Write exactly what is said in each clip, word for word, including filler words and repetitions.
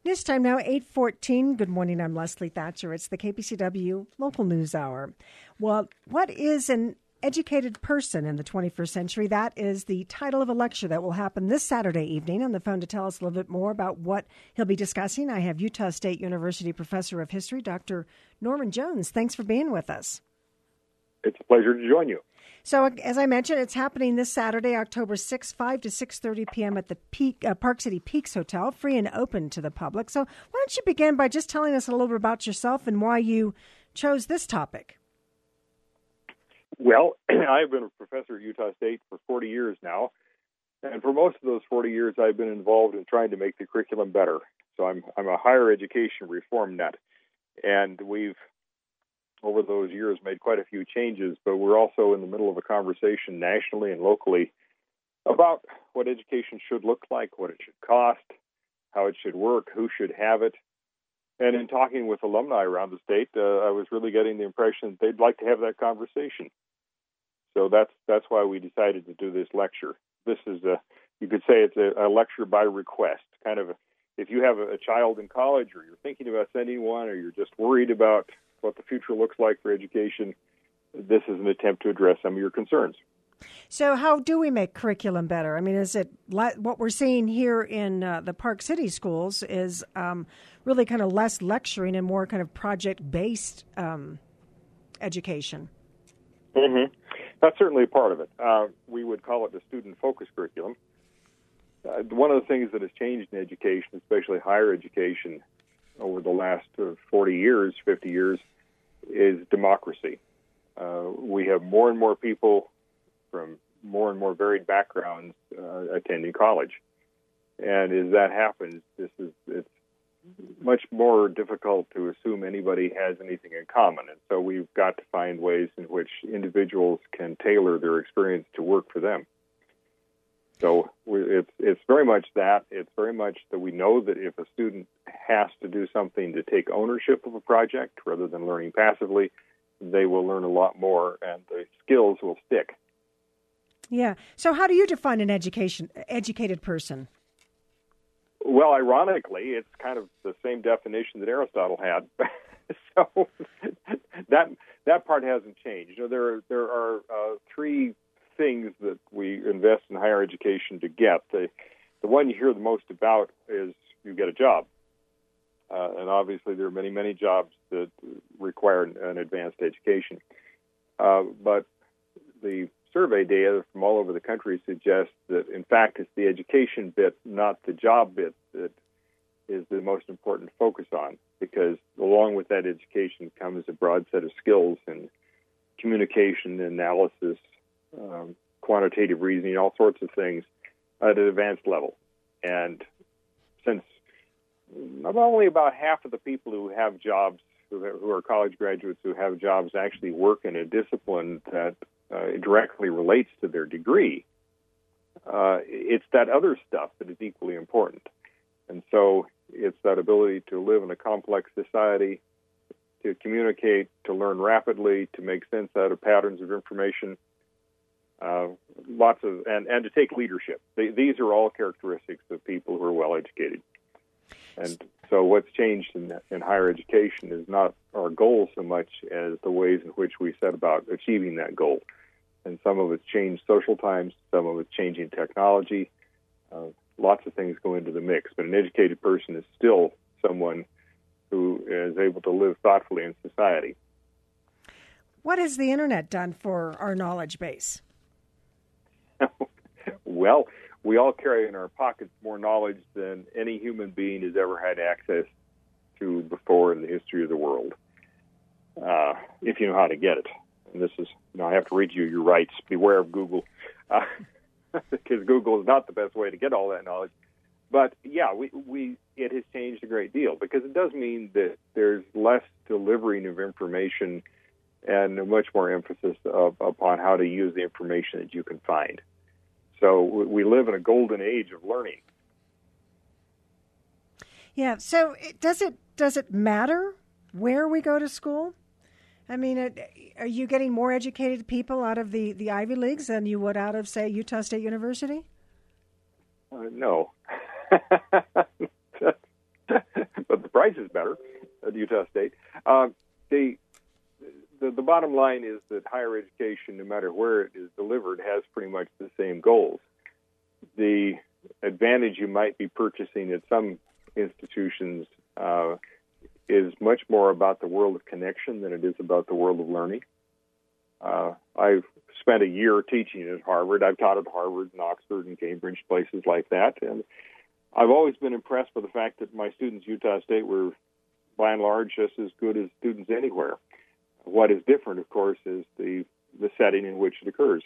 This time now, eight fourteen. Good morning, I'm Leslie Thatcher. It's the K P C W Local News Hour. Well, what is an educated person in the twenty-first century? That is the title of a lecture that will happen this Saturday evening. On the phone to tell us a little bit more about what he'll be discussing, I have Utah State University Professor of History, Doctor Norman Jones. Thanks for being with us. It's a pleasure to join you. So, as I mentioned, it's happening this Saturday, October sixth, five to six thirty p.m. at the Peak, uh, Park City Peaks Hotel, free and open to the public. So why don't you begin by just telling us a little bit about yourself and why you chose this topic? Well, I've been a professor at Utah State for forty years now, and for most of those forty years, I've been involved in trying to make the curriculum better. So I'm I'm a higher education reform nut, and we've over those years made quite a few changes, but we're also in the middle of a conversation nationally and locally about what education should look like, what it should cost, how it should work, who should have it. And in talking with alumni around the state, uh, I was really getting the impression that they'd like to have that conversation. So that's that's why we decided to do this lecture. This is a, you could say it's a, a lecture by request, kind of a, if you have a, a child in college or you're thinking about sending one or you're just worried about what the future looks like for education, this is an attempt to address some of your concerns. So how do we make curriculum better? I mean, is it what we're seeing here in uh, the Park City schools is um, really kind of less lecturing and more kind of project-based um, education? Mm-hmm. That's certainly a part of it. Uh, we would call it the student-focused curriculum. Uh, one of the things that has changed in education, especially higher education, over the last uh, forty years, fifty years, is democracy. Uh, we have more and more people from more and more varied backgrounds uh, attending college. And as that happens, this is it's much more difficult to assume anybody has anything in common. And so we've got to find ways in which individuals can tailor their experience to work for them. So it's it's very much that. It's very much that we know that if a student has to do something to take ownership of a project rather than learning passively, they will learn a lot more and the skills will stick. Yeah. So how do you define an education educated person? Well, ironically, it's kind of the same definition that Aristotle had. so that that part hasn't changed. You know, there there are uh, three things that we invest in higher education to get. The the one you hear the most about is you get a job. Uh, and obviously there are many, many jobs that require an, an advanced education. Uh, but the survey data from all over the country suggests that, in fact, it's the education bit, not the job bit, that is the most important to focus on, because along with that education comes a broad set of skills in communication, analysis, Um, quantitative reasoning, all sorts of things at an advanced level. And since only about half of the people who have jobs, who, have, who are college graduates who have jobs, actually work in a discipline that uh, directly relates to their degree, uh, it's that other stuff that is equally important. And so it's that ability to live in a complex society, to communicate, to learn rapidly, to make sense out of patterns of information, Uh, lots of and, and to take leadership. They, these are all characteristics of people who are well educated. And so what's changed in, in higher education is not our goal so much as the ways in which we set about achieving that goal. And some of it's changed social times, some of it's changing technology. Uh, lots of things go into the mix. But an educated person is still someone who is able to live thoughtfully in society. What has the Internet done for our knowledge base? Well, we all carry in our pockets more knowledge than any human being has ever had access to before in the history of the world, uh, if you know how to get it. And this is, you know, I have to read you your rights. Beware of Google, uh, because Google is not the best way to get all that knowledge. But yeah, we, we it has changed a great deal, because it does mean that there's less delivering of information and much more emphasis of, upon how to use the information that you can find. So we live in a golden age of learning. Yeah. So it, does it does it matter where we go to school? I mean, it, are you getting more educated people out of the, the Ivy Leagues than you would out of, say, Utah State University? Uh, no. price is better at Utah State. Uh, the, the the bottom line is that higher education, no matter where it is delivered, has pretty much the same goals. The advantage you might be purchasing at some institutions uh, is much more about the world of connection than it is about the world of learning. Uh, I've spent a year teaching at Harvard. I've taught at Harvard and Oxford and Cambridge, places like that. And I've always been impressed by the fact that my students at Utah State were, by and large, just as good as students anywhere. What is different, of course, is the, the setting in which it occurs.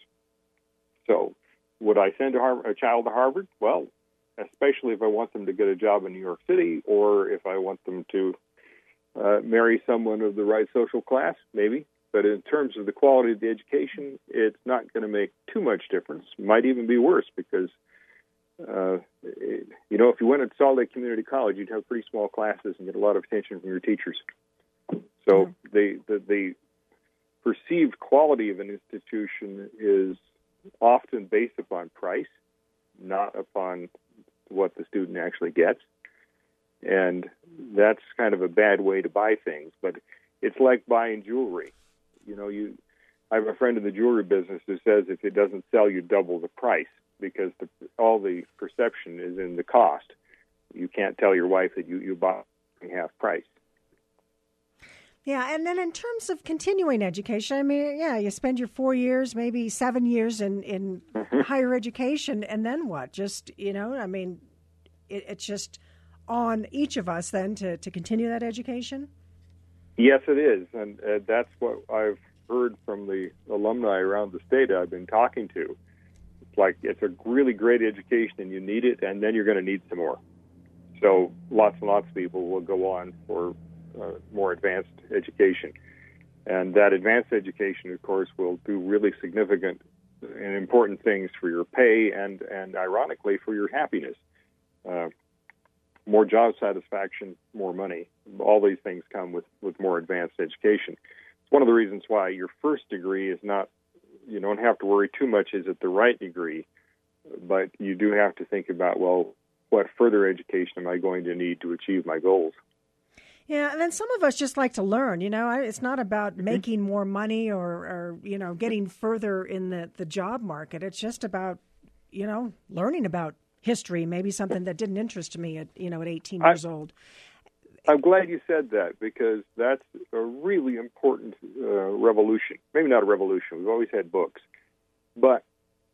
So would I send a, Harvard, a child to Harvard? Well, especially if I want them to get a job in New York City, or if I want them to uh, marry someone of the right social class, maybe. But in terms of the quality of the education, it's not going to make too much difference. Might even be worse because, uh, it, you know, if you went to Salt Lake Community College, you'd have pretty small classes and get a lot of attention from your teachers. So mm-hmm. the, the, the perceived quality of an institution is often based upon price, not upon what the student actually gets. And that's kind of a bad way to buy things. But it's like buying jewelry. You know, you. I have a friend in the jewelry business who says if it doesn't sell, you double the price because the, all the perception is in the cost. You can't tell your wife that you, you bought half price. Yeah, and then in terms of continuing education, I mean, yeah, you spend your four years, maybe seven years in, in mm-hmm. higher education, and then what? Just, you know, I mean, it, it's just on each of us then to, to continue that education? Yes, it is, and uh, that's what I've heard from the alumni around the state I've been talking to. It's like it's a really great education, and you need it, and then you're going to need some more. So lots and lots of people will go on for uh, more advanced education. And that advanced education, of course, will do really significant and important things for your pay and, and ironically, for your happiness. Uh, more job satisfaction, more money. All these things come with, with more advanced education. It's one of the reasons why your first degree is not, you don't have to worry too much, is it the right degree? But you do have to think about, well, what further education am I going to need to achieve my goals? Yeah, and then some of us just like to learn, you know. It's not about making more money or, or you know, getting further in the, the job market. It's just about, you know, learning about history, maybe something that didn't interest me at, you know, at eighteen years I, old. I'm glad you said that because that's a really important uh, revolution. Maybe not a revolution. We've always had books. But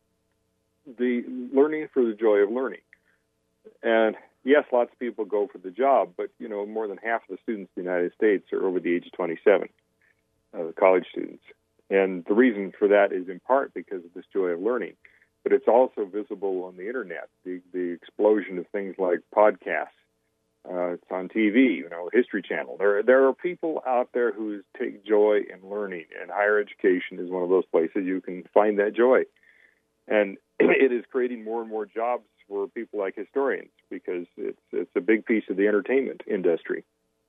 the learning for the joy of learning. And yes, lots of people go for the job, but, you know, more than half of the students in the United States are over the age of twenty-seven, uh, college students. And the reason for that is in part because of this joy of learning. But it's also visible on the Internet, the, the explosion of things like podcasts. Uh, it's on T V, you know, History Channel. There, there are people out there who take joy in learning, and higher education is one of those places you can find that joy. And it is creating more and more jobs for people like historians because it's it's a big piece of the entertainment industry.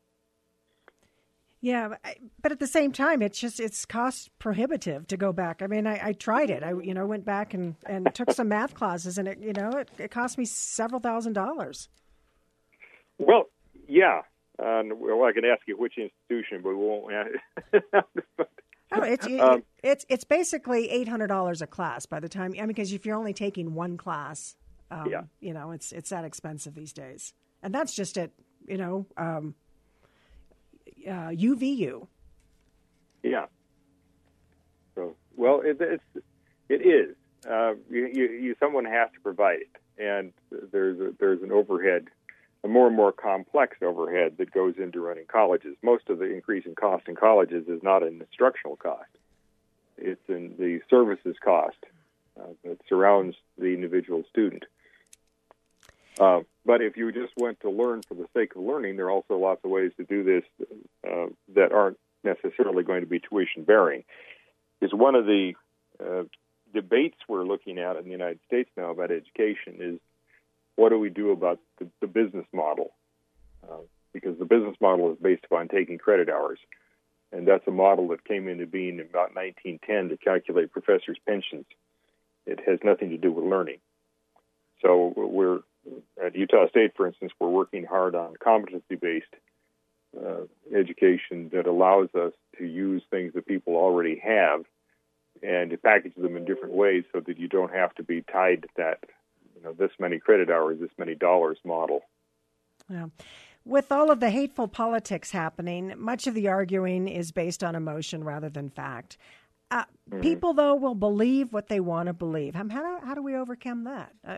Yeah, but at the same time, it's just it's cost prohibitive to go back. I mean, I, I tried it. I you know went back and, and took some math classes, and it you know it, it cost me several thousand dollars. Well, yeah. Uh, well, I can ask you which institution, but we won't. but, oh, it's um, it's it's basically eight hundred dollars a class by the time. I mean, because if you're only taking one class, um, yeah. you know, it's it's that expensive these days, and that's just at you know. Um, Uh, U V U. Yeah. So, well, it, it's it is. Uh, you, you, you, someone has to provide it, and there's a, there's an overhead, a more and more complex overhead that goes into running colleges. Most of the increase in cost in colleges is not an instructional cost; it's in the services cost uh, that surrounds the individual student. Uh, but if you just went to learn for the sake of learning, there are also lots of ways to do this uh, that aren't necessarily going to be tuition-bearing. Is one of the uh, debates we're looking at in the United States now about education is what do we do about the, the business model? Uh, because the business model is based upon taking credit hours, and that's a model that came into being in about nineteen ten to calculate professors' pensions. It has nothing to do with learning. So we're At Utah State, for instance, we're working hard on competency-based uh, education that allows us to use things that people already have and to package them in different ways so that you don't have to be tied to that, you know, this many credit hours, this many dollars model. Yeah. With all of the hateful politics happening, much of the arguing is based on emotion rather than fact. Uh, mm-hmm. People, though, will believe what they want to believe. How, how, do, how do we overcome that? Uh,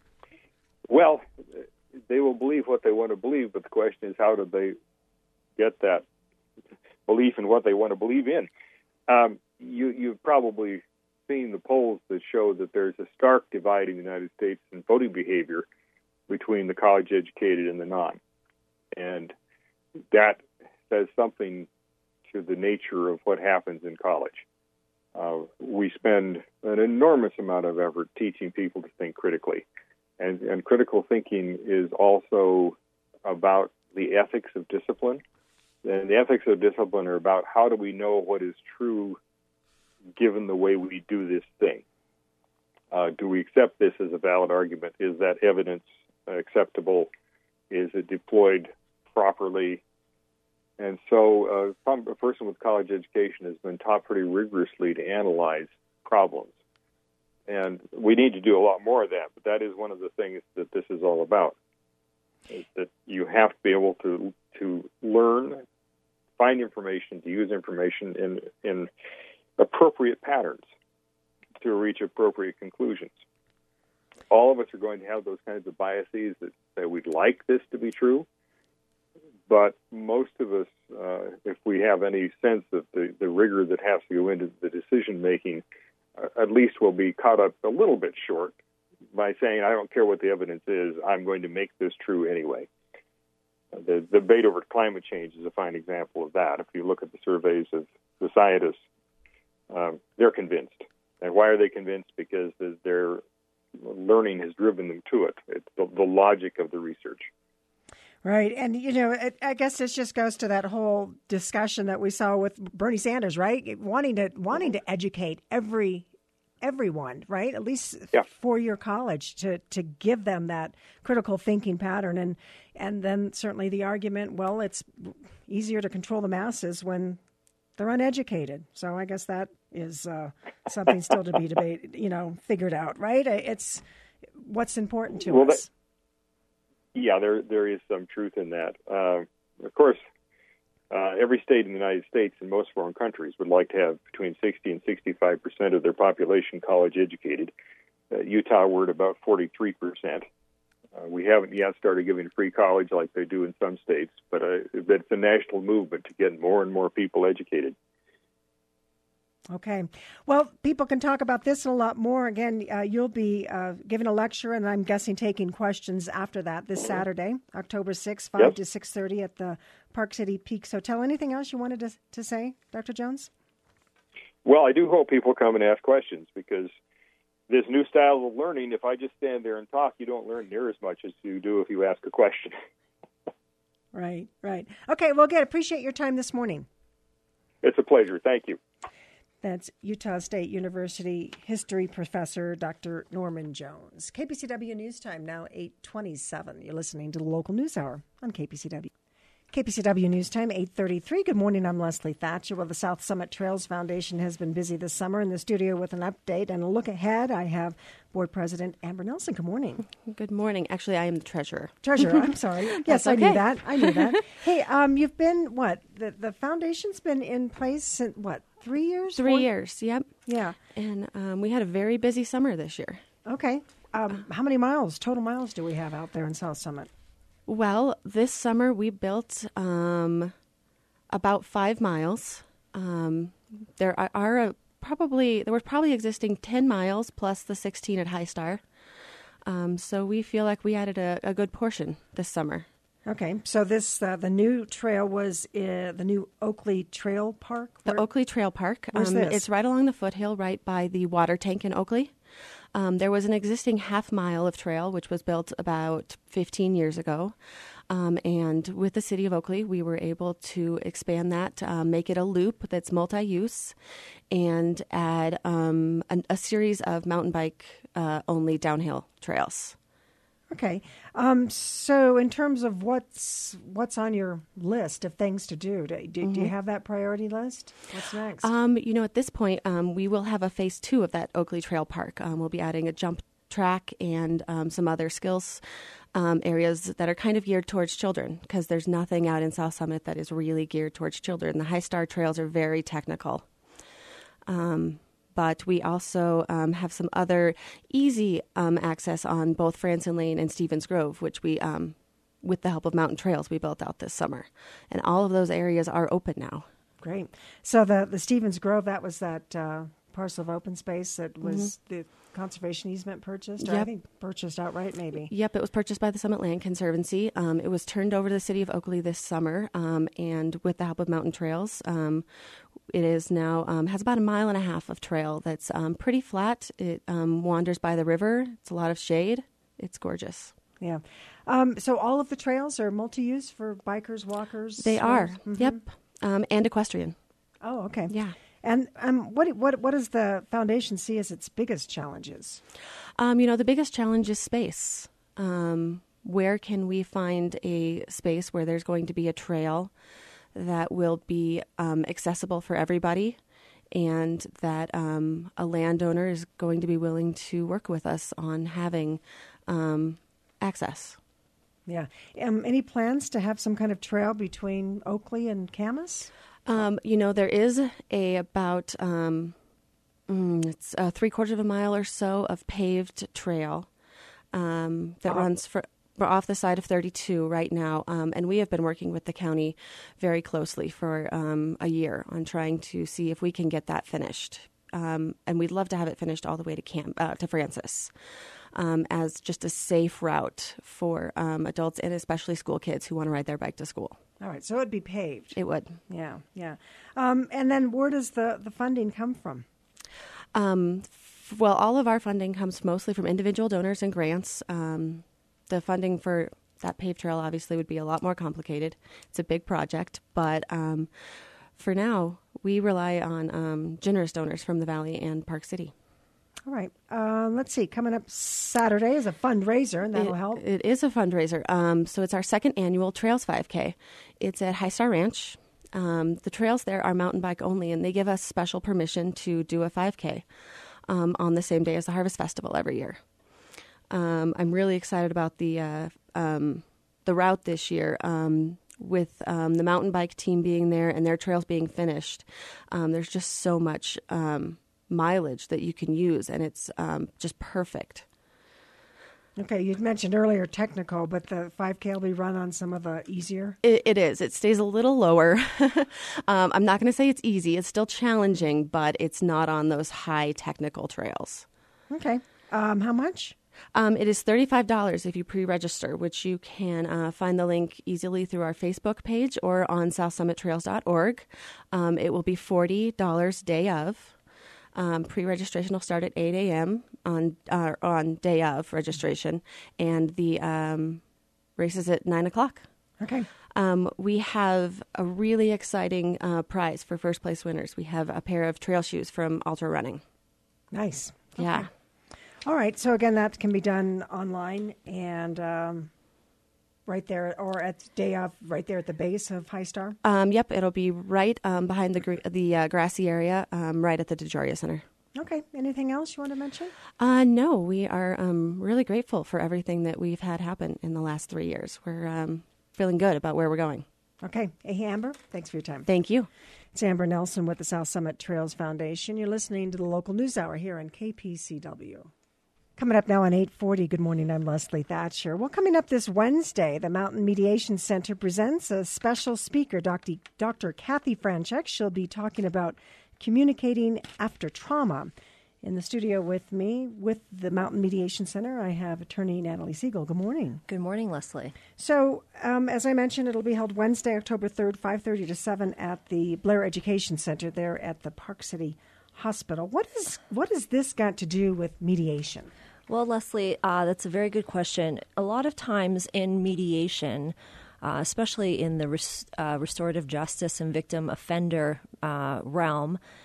well, they will believe what they want to believe, but the question is, how do they get that belief in what they want to believe in? Um, you, you've probably seen the polls that show that there's a stark divide in the United States in voting behavior between the college-educated and the non. And that says something to the nature of what happens in college. Uh, we spend an enormous amount of effort teaching people to think critically. And, and critical thinking is also about the ethics of discipline. And the ethics of discipline are about how do we know what is true given the way we do this thing. Uh, do we accept this as a valid argument? Is that evidence acceptable? Is it deployed properly? And so uh, a person with college education has been taught pretty rigorously to analyze problems. And we need to do a lot more of that, but that is one of the things that this is all about, is that you have to be able to to learn, find information, to use information in, in appropriate patterns to reach appropriate conclusions. All of us are going to have those kinds of biases that say we'd like this to be true, but most of us, uh, if we have any sense of the, the rigor that has to go into the decision-making, uh, at least we'll be caught up a little bit short by saying, I don't care what the evidence is, I'm going to make this true anyway. Uh, the, the debate over climate change is a fine example of that. If you look at the surveys of the scientists, um, they're convinced. And why are they convinced? Because their learning has driven them to it. It's the, the logic of the research. Right. And, you know, it, I guess this just goes to that whole discussion that we saw with Bernie Sanders, right? Wanting to wanting to educate every everyone, right? At least yeah. four-year college to, to give them that critical thinking pattern. And, and then certainly the argument, well, it's easier to control the masses when they're uneducated. So I guess that is uh, something still to be debated, you know, figured out, right? It's what's important to well, us. That- Yeah, there there is some truth in that. Uh, of course, uh, every state in the United States and most foreign countries would like to have between sixty and sixty-five percent of their population college educated. Uh, Utah, we're at about forty-three percent. Uh, we haven't yet started giving free college like they do in some states, but uh, it's a national movement to get more and more people educated. Okay. Well, people can talk about this and a lot more. Again, uh, you'll be uh, giving a lecture, and I'm guessing taking questions after that this Saturday, October sixth, five yep. to six thirty at the Park City Peaks Hotel. Anything else you wanted to, to say, Doctor Jones? Well, I do hope people come and ask questions, because this new style of learning, if I just stand there and talk, you don't learn near as much as you do if you ask a question. Right, right. Okay, well, good. Appreciate your time this morning. It's a pleasure. Thank you. That's Utah State University history professor Doctor Norman Jones. K P C W News Time, now eight twenty-seven. You're listening to the Local News Hour on K P C W. K P C W News Time, eight thirty-three. Good morning, I'm Leslie Thatcher. Well, the South Summit Trails Foundation has been busy this summer. In the studio with an update and a look ahead, I have Board President Amber Nelson. Good morning. Good morning. Actually, I am the treasurer. Treasurer, I'm sorry. Yes, okay. I knew that. I knew that. Hey, um, you've been, what, the, the foundation's been in place since, what, three years? Three Four? years, yep. Yeah. And um, we had a very busy summer this year. Okay. Um, how many miles, total miles, do we have out there in South Summit? Well, this summer we built um, about five miles. Um, there are, are a, probably there was probably existing ten miles plus the sixteen at High Star. Um, so we feel like we added a, a good portion this summer. Okay, so this uh, the new trail was uh, the new Oakley Trail Park. The Where? Oakley Trail Park. Where's um, this? It's right along the foothill, right by the water tank in Oakley. Um, there was an existing half mile of trail, which was built about fifteen years ago. Um, and with the city of Oakley, we were able to expand that, um, make it a loop that's multi-use, and add um, an, a series of mountain bike uh, only downhill trails. Okay. Um, so in terms of what's what's on your list of things to do, do, do, mm-hmm. do you have that priority list? What's next? Um, you know, at this point, um, we will have a phase two of that Oakley Trail Park. Um, we'll be adding a jump track and um, some other skills um, areas that are kind of geared towards children, because there's nothing out in South Summit that is really geared towards children. The High Star trails are very technical. Um But we also um, have some other easy um, access on both Franson Lane and Stevens Grove, which we, um, with the help of Mountain Trails, we built out this summer. And all of those areas are open now. Great. So the, the Stevens Grove, that was that uh, parcel of open space that was mm-hmm. the conservation easement purchased? Or yep. I think purchased outright, maybe. Yep, it was purchased by the Summit Land Conservancy. Um, it was turned over to the city of Oakley this summer, um, and with the help of Mountain Trails, um, it is now um, has about a mile and a half of trail that's um, pretty flat. It um, wanders by the river. It's a lot of shade. It's gorgeous. Yeah. Um, so all of the trails are multi-use for bikers, walkers? They swimmers? are. Mm-hmm. Yep. Um, and equestrian. Oh, okay. Yeah. And um, what what what does the foundation see as its biggest challenges? Um, you know, the biggest challenge is space. Um, where can we find a space where there's going to be a trail that will be um, accessible for everybody, and that um, a landowner is going to be willing to work with us on having um, access? Yeah. Um, any plans to have some kind of trail between Oakley and Camas? Um, you know, there is a about um, mm, it's a three quarters of a mile or so of paved trail um, that oh. runs for. We're off the side of thirty-two right now, um, and we have been working with the county very closely for um, a year on trying to see if we can get that finished. Um, and we'd love to have it finished all the way to Camp uh, to Francis um, as just a safe route for um, adults and especially school kids who want to ride their bike to school. All right, so it'd be paved. It would. Yeah, yeah. Um, and then where does the, the funding come from? Um, f- well, all of our funding comes mostly from individual donors and grants. Um The funding for that paved trail obviously would be a lot more complicated. It's a big project, but um, for now, we rely on um, generous donors from the Valley and Park City. All right. Uh, let's see. Coming up Saturday is a fundraiser, and that'll it, help. It is a fundraiser. Um, so it's our second annual Trails five K. It's at High Star Ranch. Um, the trails there are mountain bike only, and they give us special permission to do a five K um, on the same day as the Harvest Festival every year. Um, I'm really excited about the uh, um, the route this year um, with um, the mountain bike team being there and their trails being finished. Um, there's just so much um, mileage that you can use, and it's um, just perfect. Okay, you mentioned earlier technical, but the five K will be run on some of the easier? It, it is. It stays a little lower. um, I'm not going to say it's easy. It's still challenging, but it's not on those high technical trails. Okay. Um, how much? Um, it is thirty-five dollars if you pre-register, which you can uh, find the link easily through our Facebook page or on south summit trails dot org. Um, it will be forty dollars day of. Um, pre-registration will start at eight a.m. on uh, on day of registration, and the um, race is at nine o'clock. Okay. Um, we have a really exciting uh, prize for first place winners. We have a pair of trail shoes from Ultra Running. Nice. Yeah. Okay. All right. So, again, that can be done online and um, right there, or at day of, right there at the base of High Star? Um, yep. It'll be right um, behind the gr- the uh, grassy area, um, right at the DeGioia Center. Okay. Anything else you want to mention? Uh, no. We are um, really grateful for everything that we've had happen in the last three years. We're um, feeling good about where we're going. Okay. Hey, Amber, thanks for your time. Thank you. It's Amber Nelson with the South Summit Trails Foundation. You're listening to the local news hour here on K P C W. Coming up now on eight forty, good morning, I'm Leslie Thatcher. Well, coming up this Wednesday, the Mountain Mediation Center presents a special speaker, Doctor Doctor Kathy Franchek. She'll be talking about communicating after trauma. In the studio with me, with the Mountain Mediation Center, I have attorney Natalie Siegel. Good morning. Good morning, Leslie. So, um, as I mentioned, it'll be held Wednesday, October third, five thirty to seven at the Blair Education Center there at the Park City Hospital. What is what has this got to do with mediation? Well, Leslie, uh, that's a very good question. A lot of times in mediation, uh, especially in the res- uh, restorative justice and victim offender uh, realm,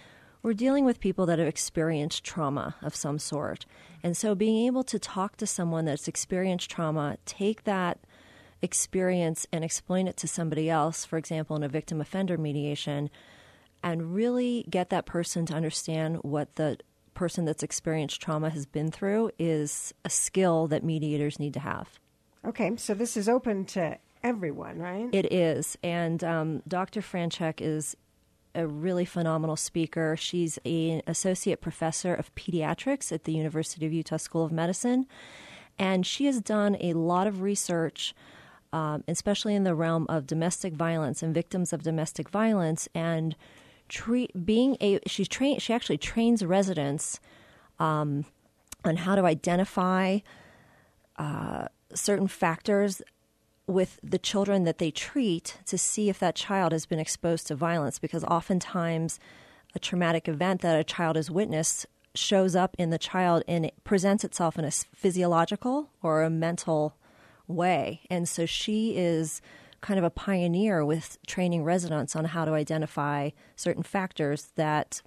We're dealing with people that have experienced trauma of some sort. And so being able to talk to someone that's experienced trauma, take that experience and explain it to somebody else, for example, in a victim offender mediation, and really get that person to understand what the person that's experienced trauma has been through is a skill that mediators need to have. Okay, so this is open to everyone, right? It is. And um, Doctor Franchek is a really phenomenal speaker. She's an associate professor of pediatrics at the University of Utah School of Medicine. And she has done a lot of research, um, especially in the realm of domestic violence and victims of domestic violence. And tre- being a, she's trained, she actually trains residents um, on how to identify uh, certain factors with the children that they treat to see if that child has been exposed to violence, because oftentimes a traumatic event that a child has witnessed shows up in the child and it presents itself in a physiological or a mental way. And so she is kind of a pioneer with training residents on how to identify certain factors that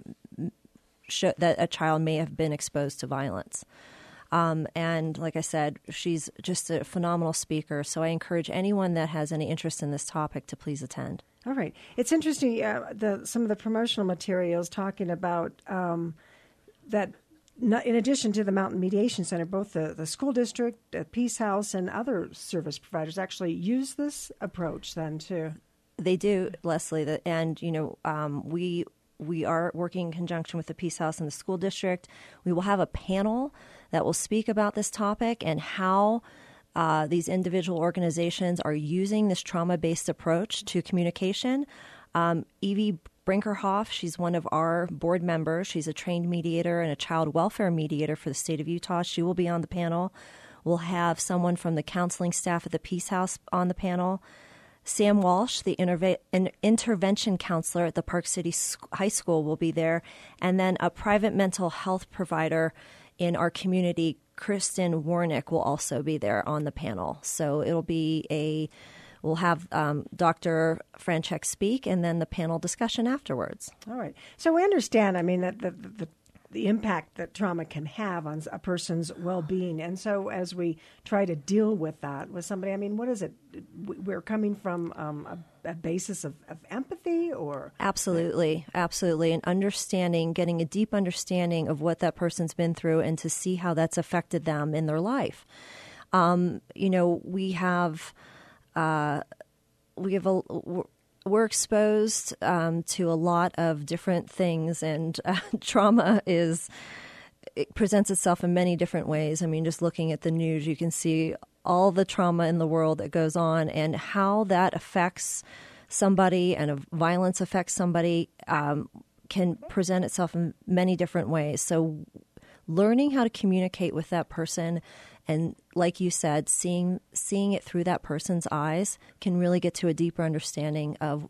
show that a child may have been exposed to violence. Um, and like I said, she's just a phenomenal speaker. So I encourage anyone that has any interest in this topic to please attend. All right. It's interesting, uh, the, some of the promotional materials talking about um, that not, in addition to the Mountain Mediation Center, both the, the school district, the Peace House, and other service providers actually use this approach then too. They do, Leslie. The, and, you know, um, we we are working in conjunction with the Peace House and the school district. We will have a panel that will speak about this topic and how uh, these individual organizations are using this trauma-based approach to communication. Um, Evie Brinkerhoff, she's one of our board members. She's a trained mediator and a child welfare mediator for the state of Utah. She will be on the panel. We'll have someone from the counseling staff at the Peace House on the panel. Sam Walsh, the interve- in- intervention counselor at the Park City High School, will be there. And then a private mental health provider in our community, Kristen Warnick, will also be there on the panel. So it'll be a, we'll have um, Doctor Franchek speak and then the panel discussion afterwards. All right. So we understand, I mean, that the, the, the impact that trauma can have on a person's well-being. And so as we try to deal with that with somebody, I mean, what is it? We're coming from um, a, a basis of, of empathy or? Absolutely. Absolutely. And understanding, getting a deep understanding of what that person's been through and to see how that's affected them in their life. Um, you know, we have, uh, we have a, we're exposed um, to a lot of different things, and uh, trauma is it presents itself in many different ways. I mean, just looking at the news, you can see all the trauma in the world that goes on and how that affects somebody, and if violence affects somebody, um, can present itself in many different ways. So learning how to communicate with that person, and like you said, seeing seeing it through that person's eyes can really get to a deeper understanding of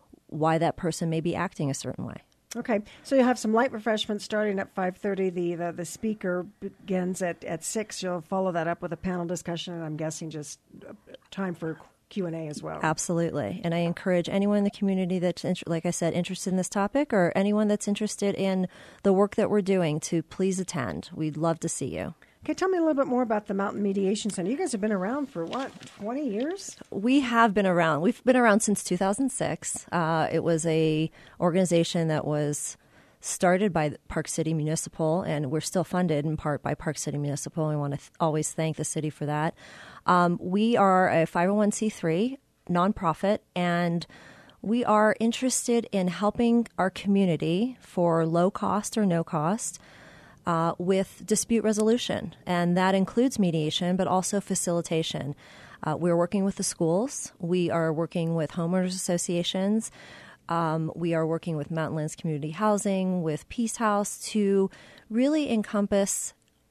why that person may be acting a certain way. Okay, so you'll have some light refreshments starting at five thirty. The, the the speaker begins at, at six. You'll follow that up with a panel discussion, and I'm guessing just time for Q and A as well. Absolutely. And I encourage anyone in the community that's, like I said, interested in this topic, or anyone that's interested in the work that we're doing, to please attend. We'd love to see you. Okay, tell me a little bit more about the Mountain Mediation Center. You guys have been around for, what, twenty years? We have been around. We've been around since two thousand six. Uh, it was a organization that was started by Park City Municipal, and we're still funded in part by Park City Municipal. We want to th- always thank the city for that. Um, we are a five oh one c three nonprofit, and we are interested in helping our community for low cost or no cost uh, with dispute resolution, and that includes mediation, but also facilitation. Uh, we're working with the schools. We are working with homeowners associations. Um, we are working with Mountain Lands Community Housing, with Peace House, to really encompass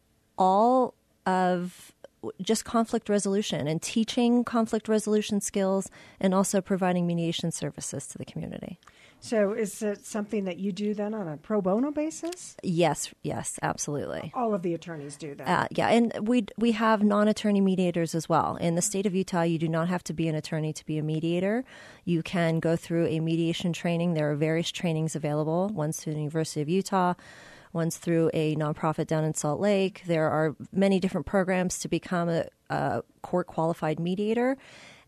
all of just conflict resolution and teaching conflict resolution skills, and also providing mediation services to the community. So is it something that you do then on a pro bono basis? Yes, yes, absolutely. All of the attorneys do that. Uh, yeah, and we we have non-attorney mediators as well. In the state of Utah, you do not have to be an attorney to be a mediator. You can go through a mediation training. There are various trainings available. One's through the University of Utah, one's through a nonprofit down in Salt Lake. There are many different programs to become a, a court-qualified mediator,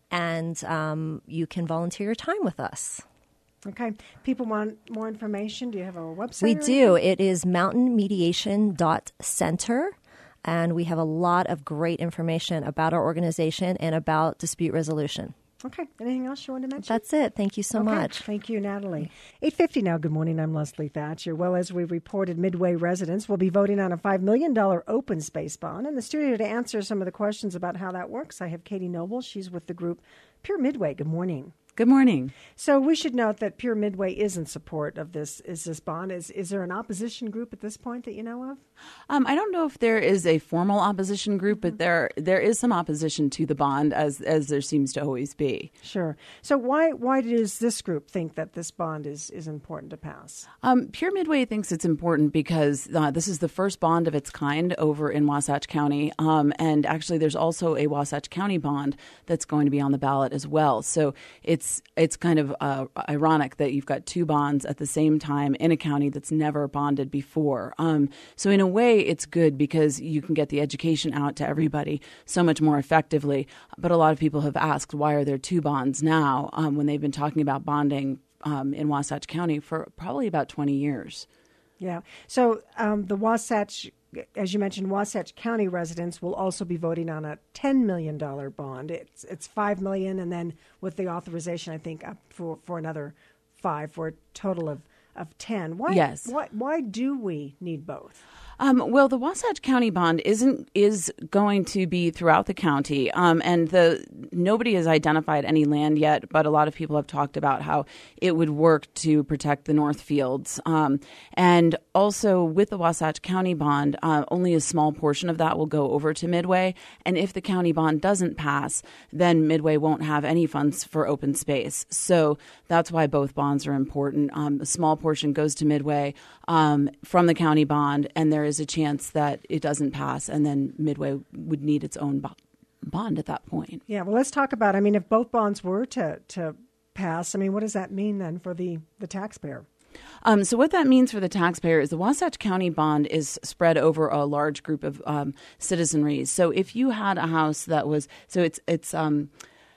and um, you can volunteer your time with us. Okay. People want more information. Do you have a website? We or do. anything? It is mountain mediation dot center, and we have a lot of great information about our organization and about dispute resolution. Okay. Anything else you want to mention? That's it. Thank you so Okay. much. Thank you, Natalie. eight fifty now. Good morning. I'm Leslie Thatcher. Well, as we reported, Midway residents will be voting on a five million dollars open space bond. In the studio to answer some of the questions about how that works, I have Katie Noble. She's with the group Pure Midway. Good morning. Good morning. So we should note that Pure Midway is in support of this. Is this bond? Is is there an opposition group at this point that you know of? Um, I don't know if there is a formal opposition group, but there there is some opposition to the bond, as as there seems to always be. Sure. So why why does this group think that this bond is, is important to pass? Um, Pure Midway thinks it's important because uh, this is the first bond of its kind over in Wasatch County, um, and actually there's also a Wasatch County bond that's going to be on the ballot as well. So it's It's kind of uh, ironic that you've got two bonds at the same time in a county that's never bonded before. Um, so in a way, it's good because you can get the education out to everybody so much more effectively. But a lot of people have asked, why are there two bonds now um, when they've been talking about bonding um, in Wasatch County for probably about twenty years? Yeah. So um, the Wasatch, as you mentioned, Wasatch County residents will also be voting on a ten million dollars bond. It's it's five million dollars, and then with the authorization, I think, up for, for another five, for a total of, of ten. Why, Yes. Why, why do we need both? Um, well, the Wasatch County bond isn't is going to be throughout the county, um, and the nobody has identified any land yet. But a lot of people have talked about how it would work to protect the North Fields, um, and also with the Wasatch County bond, uh, only a small portion of that will go over to Midway. And if the county bond doesn't pass, then Midway won't have any funds for open space. So that's why both bonds are important. Um, a small portion goes to Midway um, from the county bond, and there is a chance that it doesn't pass, and then Midway would need its own bo- bond at that point. Yeah, well, let's talk about, I mean, if both bonds were to, to pass, I mean, what does that mean then for the, the taxpayer? Um, so what that means for the taxpayer is the Wasatch County bond is spread over a large group of um, citizenries. So if you had a house that was, so it's it's um,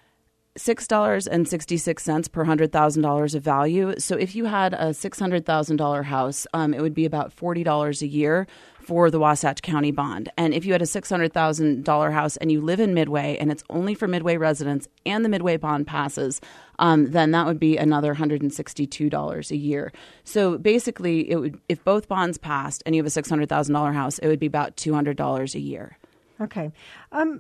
six dollars and sixty-six cents per one hundred thousand dollars of value. So if you had a six hundred thousand dollars house, um, it would be about forty dollars a year for the Wasatch County bond. And if you had a six hundred thousand dollars house and you live in Midway and it's only for Midway residents and the Midway bond passes, um, then that would be another one hundred sixty-two dollars a year. So basically, it would if both bonds passed and you have a six hundred thousand dollars house, it would be about two hundred dollars a year. Okay. Um,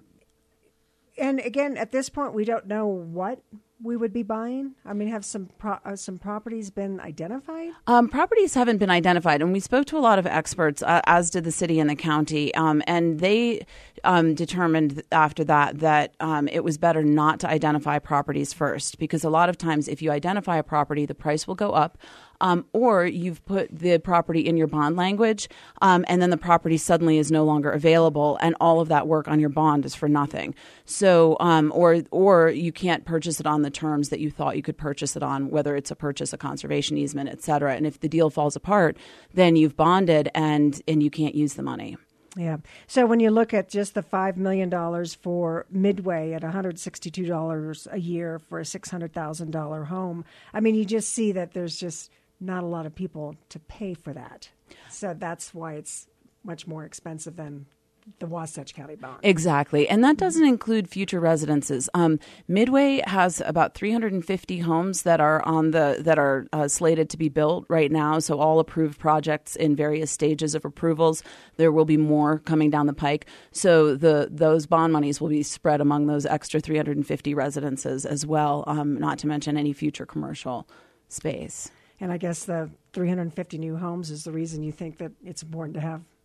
and again, at this point, we don't know what we would be buying. I mean, have some pro- uh, some properties been identified? Um, properties haven't been identified, and we spoke to a lot of experts, uh, as did the city and the county, um, and they um, determined after that that um, it was better not to identify properties first, because a lot of times if you identify a property, the price will go up. Um, or you've put the property in your bond language, um, and then the property suddenly is no longer available, and all of that work on your bond is for nothing. So, um, or or you can't purchase it on the terms that you thought you could purchase it on, whether it's a purchase, a conservation easement, et cetera. And if the deal falls apart, then you've bonded and and you can't use the money. Yeah. So when you look at just the five million dollars for Midway at one hundred sixty-two dollars a year for a six hundred thousand dollars home, I mean, you just see that there's just not a lot of people to pay for that. So that's why it's much more expensive than the Wasatch County bond. Exactly. And that doesn't include future residences. Um, Midway has about three hundred fifty homes that are on the that are uh, slated to be built right now. So all approved projects in various stages of approvals. There will be more coming down the pike. So the those bond monies will be spread among those extra three hundred fifty residences as well, um, not to mention any future commercial space. And I guess the three hundred fifty new homes is the reason you think that it's important to have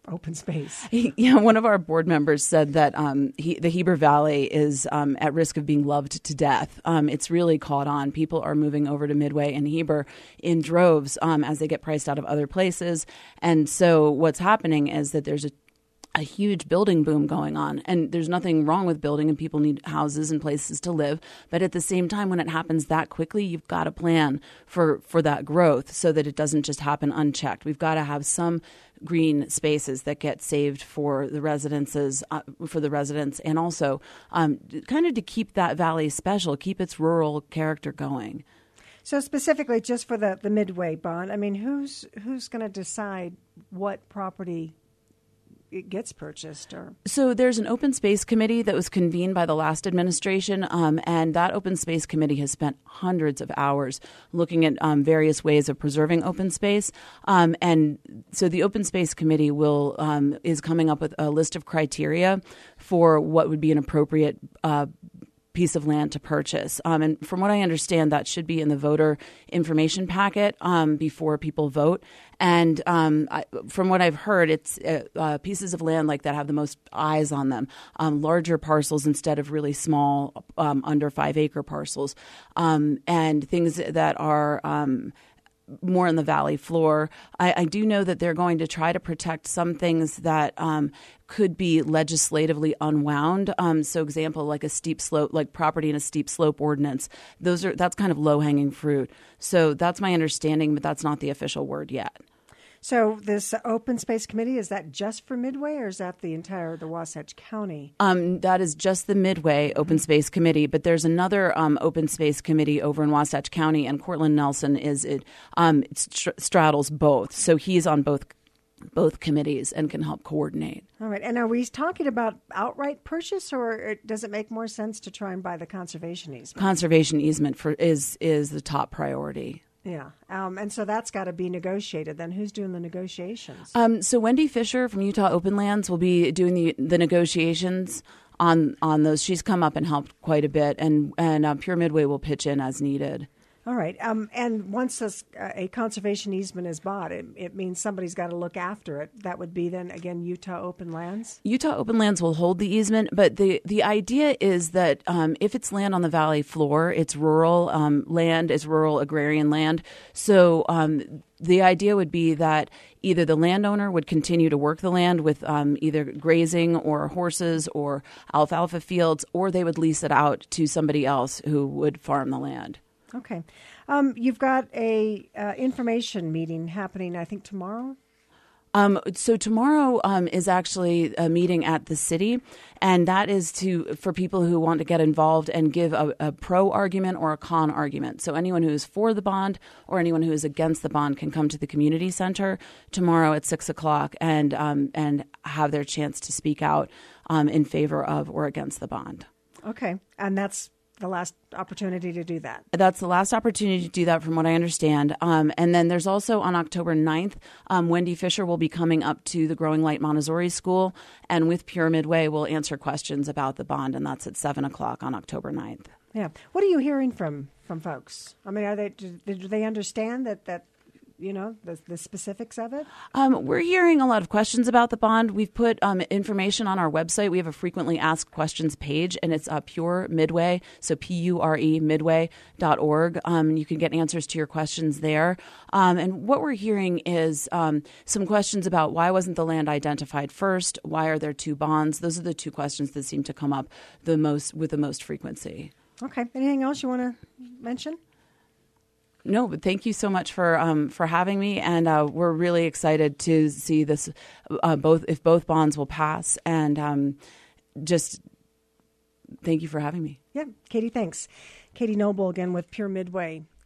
open space. He, you know, one of our board members said that um, he, the Heber Valley is um, at risk of being loved to death. Um, it's really caught on. People are moving over to Midway and Heber in droves um, as they get priced out of other places. And so what's happening is that there's a a huge building boom going on, and there's nothing wrong with building, and people need houses and places to live. But at the same time, when it happens that quickly, you've got to plan for, for that growth so that it doesn't just happen unchecked. We've got to have some green spaces that get saved for the residences, uh, for the residents, and also um, kind of to keep that valley special, keep its rural character going. So specifically, just for the, the Midway bond, I mean, who's who's going to decide what property it gets purchased? Or So there's an open space committee that was convened by the last administration, um, and that open space committee has spent hundreds of hours looking at um, various ways of preserving open space. Um, and so the open space committee will um, is coming up with a list of criteria for what would be an appropriate uh, piece of land to purchase. Um, and from what I understand, that should be in the voter information packet um, before people vote. And um, I, from what I've heard, it's uh, uh, pieces of land like that have the most eyes on them, um, larger parcels instead of really small, um, under five acre parcels, um, and things that are um, more in the valley floor. I, I do know that they're going to try to protect some things that um, could be legislatively unwound. Um, so, example, like a steep slope, like property in a steep slope ordinance. Those are that's kind of low hanging fruit. So that's my understanding, but that's not the official word yet. So this open space committee, is that just for Midway, or is that the entire the Wasatch County? Um, that is just the Midway Open Space Committee, but there's another um, open space committee over in Wasatch County, and Cortland Nelson is it, um, it str- straddles both, so he's on both both committees and can help coordinate. All right, and are we talking about outright purchase, or does it make more sense to try and buy the conservation easement? Conservation easement for is is the top priority. Yeah, um, and so that's got to be negotiated. Then who's doing the negotiations? Um, so Wendy Fisher from Utah Open Lands will be doing the, the negotiations on on those. She's come up and helped quite a bit, and and uh, Pure Midway will pitch in as needed. All right, um, and once this, uh, a conservation easement is bought, it, it means somebody's got to look after it. That would be then, again, Utah Open Lands? Utah Open Lands will hold the easement, but the, the idea is that um, if it's land on the valley floor, it's rural um, land, it's rural agrarian land. So um, the idea would be that either the landowner would continue to work the land with um, either grazing or horses or alfalfa fields, or they would lease it out to somebody else who would farm the land. Okay. Um, you've got a uh, information meeting happening, I think, tomorrow? Um, so tomorrow um, is actually a meeting at the city, and that is to for people who want to get involved and give a, a pro argument or a con argument. So anyone who is for the bond or anyone who is against the bond can come to the community center tomorrow at six o'clock and um, and have their chance to speak out um, in favor of or against the bond. Okay, and that's the last opportunity to do that. That's the last opportunity to do that from what I understand. Um, and then there's also on October ninth, um, Wendy Fisher will be coming up to the Growing Light Montessori School, and with Pure Midway we'll answer questions about the bond, and that's at seven o'clock on October ninth. Yeah. What are you hearing from, from folks? I mean, are they do, do they understand that, that you know, the, the specifics of it? Um, we're hearing a lot of questions about the bond. We've put um, information on our website. We have a frequently asked questions page, and it's uh, Pure Midway, so P U R E midway dot org. Um, you can get answers to your questions there. Um, and what we're hearing is um, some questions about why wasn't the land identified first? Why are there two bonds? Those are the two questions that seem to come up the most with the most frequency. Okay. Anything else you want to mention? No, but thank you so much for um, for having me, and uh, we're really excited to see this. Uh, both if both bonds will pass, and um, just thank you for having me. Yeah, Katie, thanks. Katie Noble again with Pure Midway.